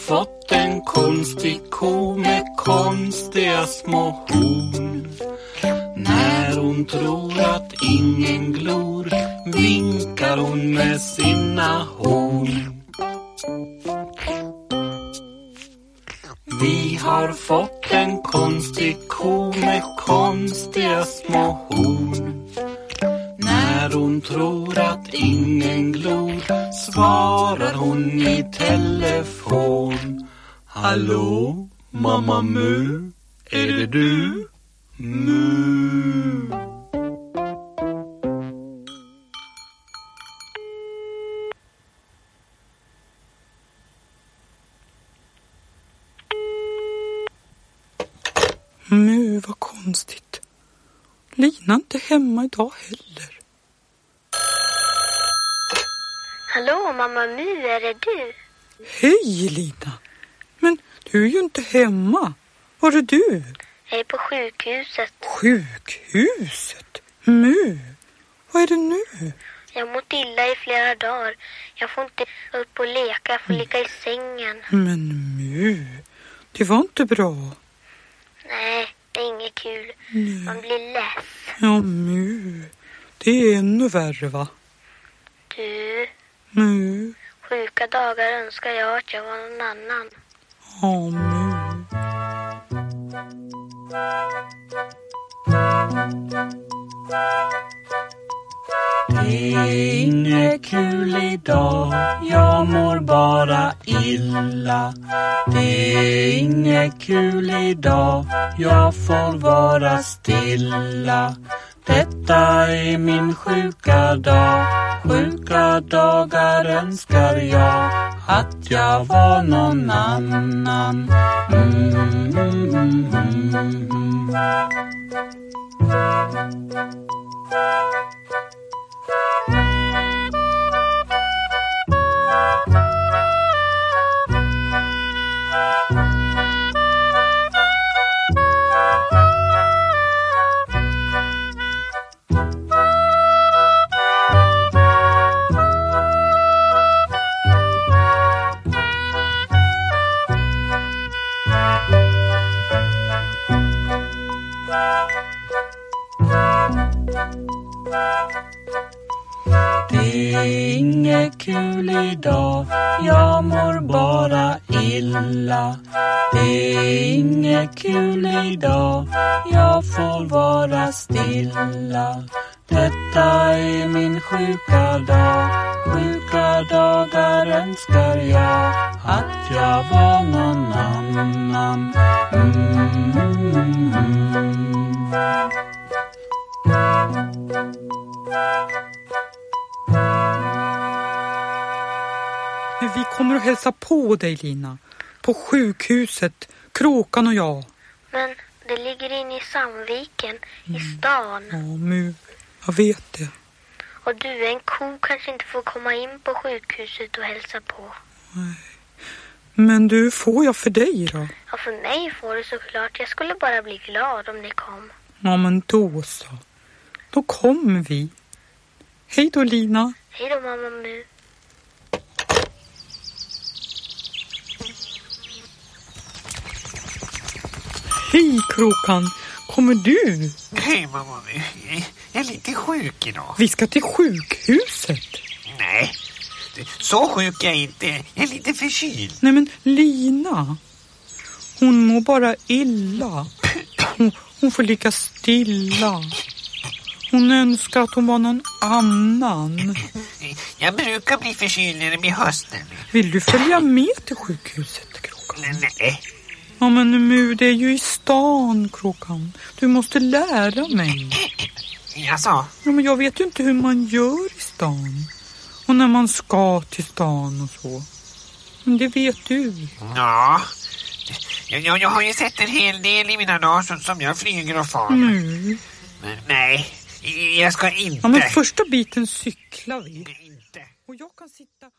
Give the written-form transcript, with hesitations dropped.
fått en konstig ko med konstiga små horn. När hon tror att ingen glor vinkar hon med sina horn. Vi har fått en konstig ko med konstiga små horn. När hon tror att ingen glor svarar hon i telefon. Hallå, mamma Mu, är det du? Mu. Mu, vad konstigt. Lina är inte hemma idag heller. Hallå, mamma Mu, är det du? Hej, Lina. Men du är ju inte hemma. Var är du? Jag är på sjukhuset. Sjukhuset? Mu, vad är det nu? Jag har mått illa i flera dagar. Jag får inte upp och leka, jag får ligga i sängen. Men Mu, det var inte bra. Nej, det är inget kul. Man blir less. Ja, Mu, det är ännu värre, va? Du, Mu. sjuka dagar önskar jag att jag var någon annan. Ja, Mu. Det är inget kul idag, jag mår bara illa. Det är inget kul idag, jag får vara stilla. Detta är min sjuka dag, sjuka dagar önskar jag att jag var någon annan. Det är inget kul idag, jag mår bara illa. Det är inget kul idag, jag får vara stilla. Detta är min sjuka dag, sjuka dagar önskar jag att jag var någon annan. Vi kommer att hälsa på dig, Lina. På sjukhuset, Kråkan och jag. Men det ligger inne i Sandviken, i stan. Ja, Mu, jag vet det. Och du, en ko kanske inte får komma in på sjukhuset och hälsa på. Nej. Men du, får jag för dig då? Ja, för mig får du såklart. Jag skulle bara bli glad om ni kom. Ja, men då så. Då kommer vi. Hej då, Lina. Hej då, mamma Mu. Hej, Kråkan. Kommer du? Hej, mamma. Jag är lite sjuk idag. Vi ska till sjukhuset. Nej, så sjuk är jag inte. Jag är lite förkyld. Nej, men Lina. Hon mår bara illa. Hon får ligga stilla. Hon önskar att hon var någon annan. Jag brukar bli förkyld när det blir hösten. Vill du följa med till sjukhuset, Kråkan? Nej. Ja, men Mu, det är ju i stan, Kråkan. Du måste lära mig. Jaså? Ja, men jag vet ju inte hur man gör i stan. Och när man ska till stan och så. Men det vet du. Ja. Jag har ju sett en hel del i mina dagar som jag flyger och far. Nu. Men nej, jag ska inte. Ja, men första biten cyklar vi. Inte. Och jag kan sitta...